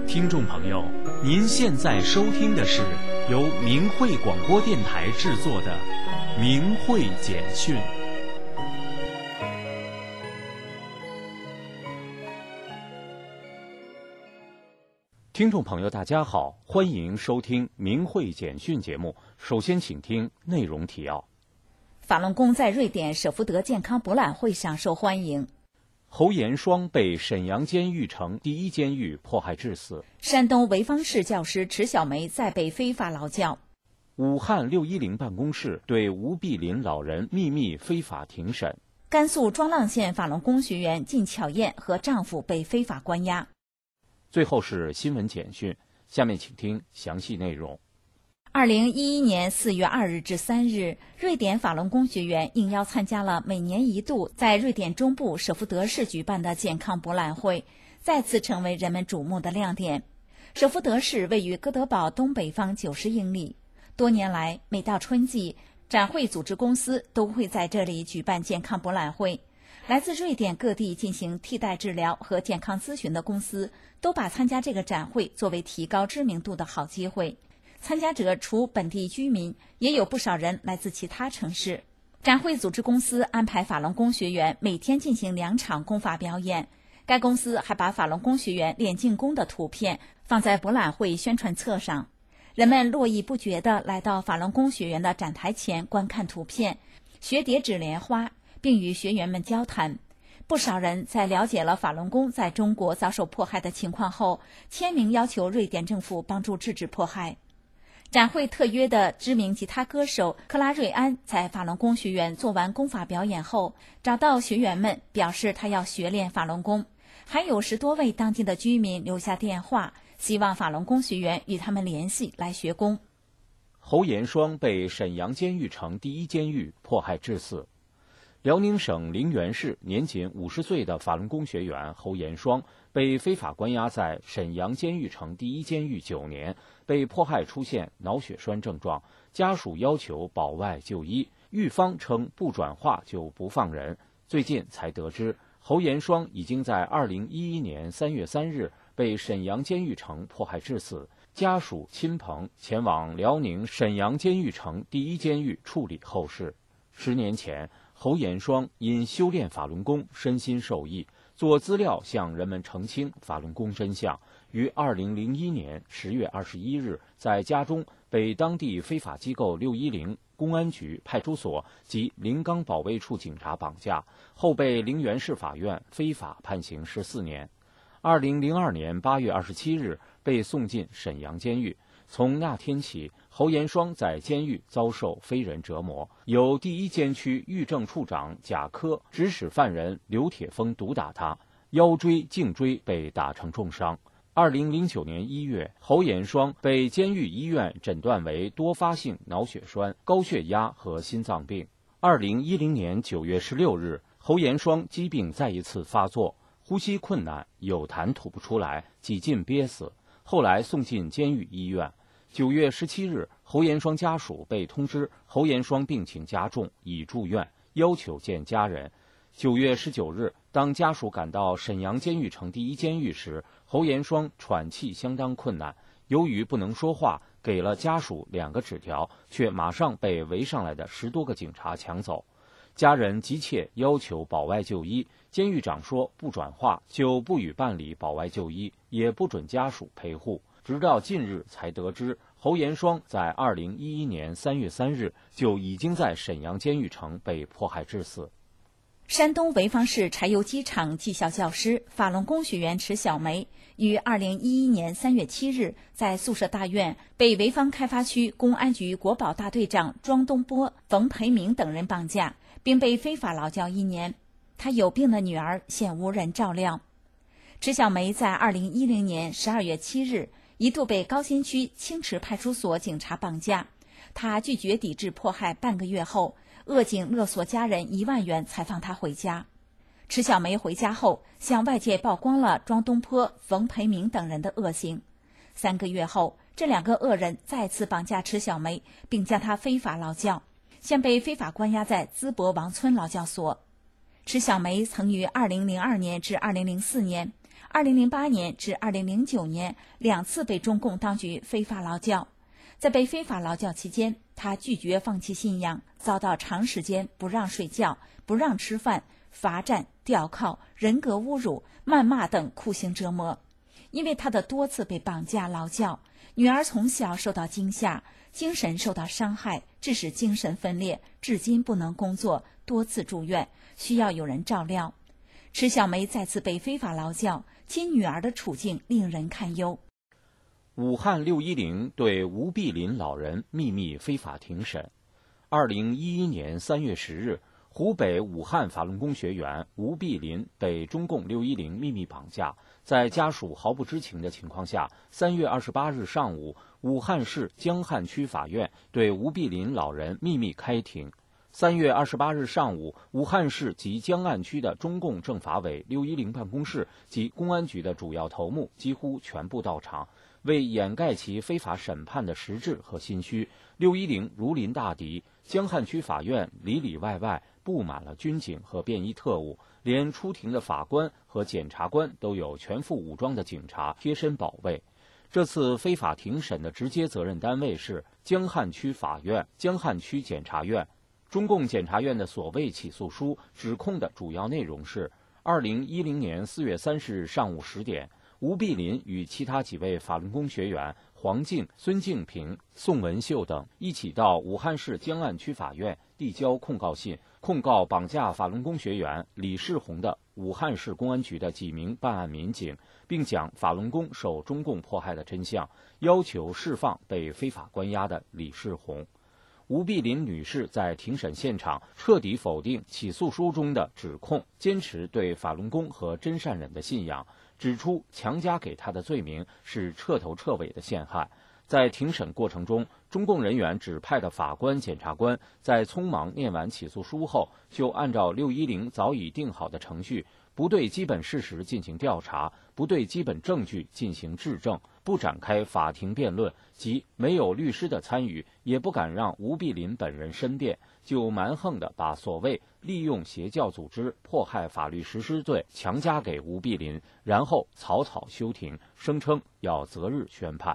听众朋友，您现在收听的是由明慧广播电台制作的《明慧简讯》。听众朋友，大家好，欢迎收听《明慧简讯》节目。首先，请听内容提要。 法轮功在瑞典舍福德健康博览会上受欢迎。 侯延双被沈阳监狱城第一监狱迫害致死。 山东潍坊市教师池小梅再被非法劳教。 武汉610办公室对吴碧林老人秘密非法庭审。 甘肃庄浪县法轮功学员靳巧燕和丈夫被非法关押。 最后是新闻简讯，下面请听详细内容。 2011年4月2日至3日，瑞典法轮功学员应邀参加了每年一度在瑞典中部舍福德市举办的健康博览会，再次成为人们瞩目的亮点。舍福德市位于哥德堡东北方90英里，多年来每到春季，展会组织公司都会在这里举办健康博览会。来自瑞典各地进行替代治疗和健康咨询的公司都把参加这个展会作为提高知名度的好机会。参加者除本地居民，也有不少人来自其他城市。展会组织公司安排法轮功学员每天进行2场功法表演，该公司还把法轮功学员练静功的图片放在博览会宣传册上。人们络绎不绝地来到法轮功学员的展台前观看图片，学叠纸莲花，并与学员们交谈。不少人在了解了法轮功在中国遭受迫害的情况后，签名要求瑞典政府帮助制止迫害。展会特约的知名吉他歌手克拉瑞安在法轮功学员做完功法表演后，找到学员们表示他要学练法轮功，还有10多位当地的居民留下电话，希望法轮功学员与他们联系来学功。 侯延双被沈阳监狱城第一监狱迫害致死。辽宁省陵园市年仅50岁的法轮功学员侯延双被非法关押在沈阳监狱城第一监狱9年，被迫害出现脑血栓症状，家属要求保外就医，狱方称不转化就不放人。最近才得知，侯延双已经在2011年3月3日被沈阳监狱城迫害致死，家属亲朋前往辽宁沈阳监狱城第一监狱处理后事。10年前，侯延双因修炼法轮功身心受益，做资料向人们澄清法轮功真相，于2001年10月21日在家中被当地非法机构610公安局派出所及临港保卫处警察绑架，后被陵园市法院非法判刑14年。2002年8月27日被送进沈阳监狱。从那天起，侯延双在监狱遭受非人折磨，由第一监区狱政处长贾科指使犯人刘铁峰毒打他，腰椎、颈椎被打成重伤。2009年1月，侯延双被监狱医院诊断为多发性脑血栓、高血压和心脏病。2010年9月16日，侯延双疾病再一次发作，呼吸困难，有痰吐不出来，几近憋死，后来送进监狱医院。9月17日，侯延双家属被通知侯延双病情加重，已住院，要求见家人。9月19日，当家属赶到沈阳监狱城第一监狱时，侯延双喘气相当困难，由于不能说话，给了家属2个纸条，却马上被围上来的10多个警察抢走。家人急切要求保外就医，监狱长说不转化就不予办理保外就医，也不准家属陪护。直到近日才得知，侯延双在2011年3月3日就已经在沈阳监狱城被迫害致死。 山东潍坊市柴油机厂技校教师、法轮功学员池小梅于2011年3月7日在宿舍大院被潍坊开发区公安局国保大队长庄东波、冯培明等人绑架，并被非法劳教1年。他有病的女儿现无人照料。池小梅在2010年12月7日一度被高新区青池派出所警察绑架，他拒绝抵制迫害半个月后，恶警勒索家人1万元才放他回家。池小梅回家后向外界曝光了庄东坡、冯培明等人的恶行。3个月后，这2个恶人再次绑架池小梅，并将她非法劳教，现被非法关押在淄博王村劳教所。池小梅曾于2002年至2004年、 2008年至2009年2次被中共当局非法劳教。在被非法劳教期间，他拒绝放弃信仰，遭到长时间不让睡觉、不让吃饭、罚站、吊铐、人格侮辱、谩骂等酷刑折磨。因为他的多次被绑架劳教，女儿从小受到惊吓，精神受到伤害，致使精神分裂，至今不能工作，多次住院，需要有人照料。池小梅再次被非法劳教，其女儿的处境令人堪忧。 武汉610对吴碧林老人秘密非法庭审。2011年3月10日，湖北武汉法轮功学员吴碧林被中共610秘密绑架，在家属毫不知情的情况下，3月28日上午，武汉市江汉区法院对吴碧林老人秘密开庭。3月28日上午，武汉市及江岸区的中共政法委610办公室及公安局的主要头目几乎全部到场。为掩盖其非法审判的实质和心虚，610如临大敌，江汉区法院里里外外布满了军警和便衣特务，连出庭的法官和检察官都有全副武装的警察贴身保卫。这次非法庭审的直接责任单位是江汉区法院、江汉区检察院。中共检察院的所谓起诉书指控的主要内容是：2010年4月30日上午10点，吴碧林与其他几位法轮功学员黄静、孙静平、宋文秀等一起到武汉市江岸区法院递交控告信，控告绑架法轮功学员李世红的武汉市公安局的几名办案民警，并讲法轮功受中共迫害的真相，要求释放被非法关押的李世红。吴碧林女士在庭审现场彻底否定起诉书中的指控，坚持对法轮功和真善忍的信仰，指出强加给她的罪名是彻头彻尾的陷害。在庭审过程中，中共人员指派的法官、检察官在匆忙念完起诉书后，就按照610早已定好的程序，不对基本事实进行调查，不对基本证据进行质证，不展开法庭辩论，即没有律师的参与，也不敢让吴碧林本人申辩，就蛮横地把所谓利用邪教组织迫害法律实施罪强加给吴碧林，然后草草休庭，声称要择日宣判。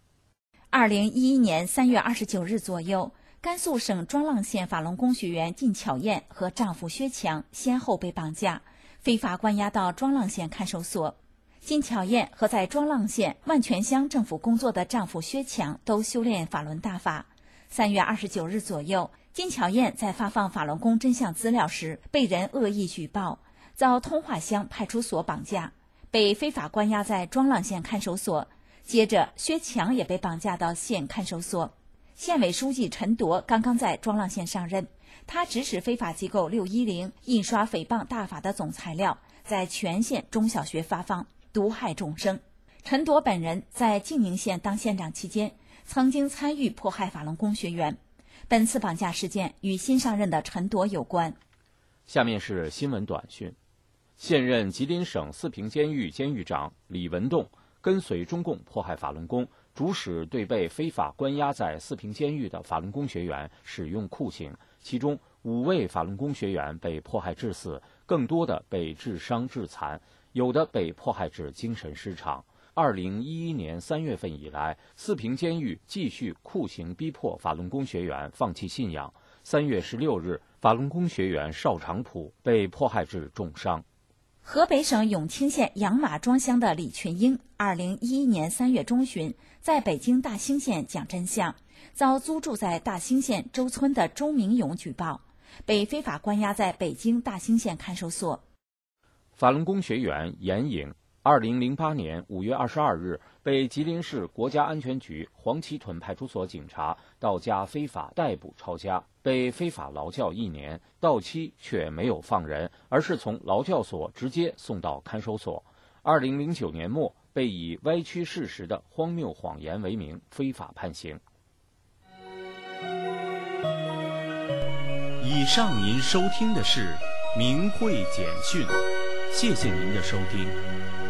2011年3月29日左右，甘肃省庄浪县法轮功学员靳巧燕和丈夫薛强先后被绑架，非法关押到庄浪县看守所。靳巧燕和在庄浪县万泉乡政府工作的丈夫薛强都修炼法轮大法。3月29日左右，靳巧燕在发放法轮功真相资料时被人恶意举报，遭通化乡派出所绑架，被非法关押在庄浪县看守所。接着，薛强也被绑架到县看守所。县委书记陈铎刚刚在庄浪县上任，他指使非法机构610印刷诽谤大法的总材料，在全县中小学发放，毒害众生。陈铎本人在晋宁县当县长期间，曾经参与迫害法轮功学员。本次绑架事件与新上任的陈铎有关。 下面是新闻短讯。现任吉林省四平监狱监狱长李文栋跟随中共迫害法轮功，主使对被非法关押在四平监狱的法轮功学员使用酷刑，其中5位法轮功学员被迫害致死，更多的被致伤致残，有的被迫害致精神失常。2011年3月份以来，四平监狱继续酷刑逼迫法轮功学员放弃信仰。3月16日，法轮功学员邵长普被迫害致重伤。 河北省永清县杨马庄乡的李群英2011年3月中旬在北京大兴县讲真相，遭租住在大兴县周村的周明勇举报，被非法关押在北京大兴县看守所。 法轮功学员严颖2008年5月22日被吉林市国家安全局黄旗屯派出所警察到家非法逮捕抄家，被非法劳教1年，到期却没有放人，而是从劳教所直接送到看守所。2009年末被以歪曲事实的荒谬谎言为名非法判刑。 以上您收听的是明慧简讯，谢谢您的收听。